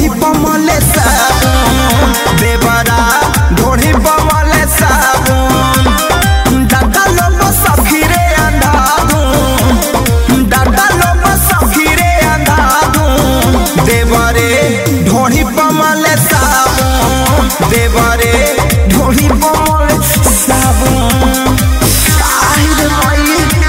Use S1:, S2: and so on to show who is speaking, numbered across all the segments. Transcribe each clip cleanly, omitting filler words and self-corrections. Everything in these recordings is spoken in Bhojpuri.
S1: पमले साबुन देवरा ढोढ़ी पमले साबुन दादा लोग सखीरे अंधाधुन दादा लोग सखीरे अंधाधुन देवरे ढोढ़ी पमले साबुन देवरे ढोढ़ी पमले साबुन आहिर माई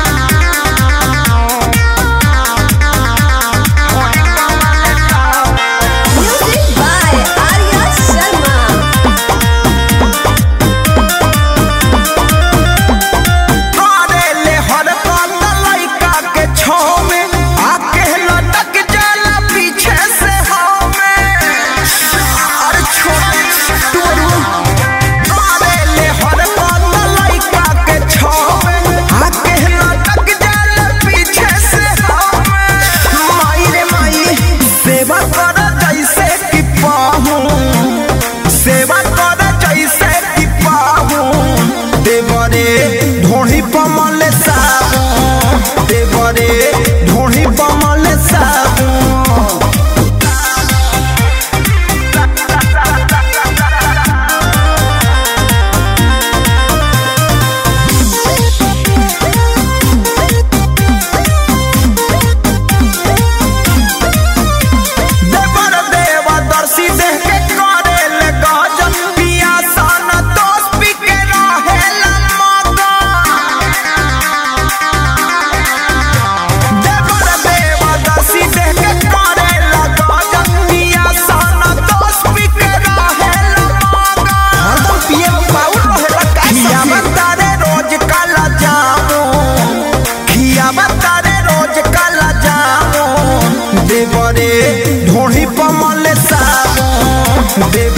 S1: ढोढ़ी पमले साबुन देवरे ढोढ़ी पमले साबुन देवर देवा दर्शी देह के करे ले गजन पिया साना दोस्त पी के रहेला देवरे ढोढ़ी पमले साबुन।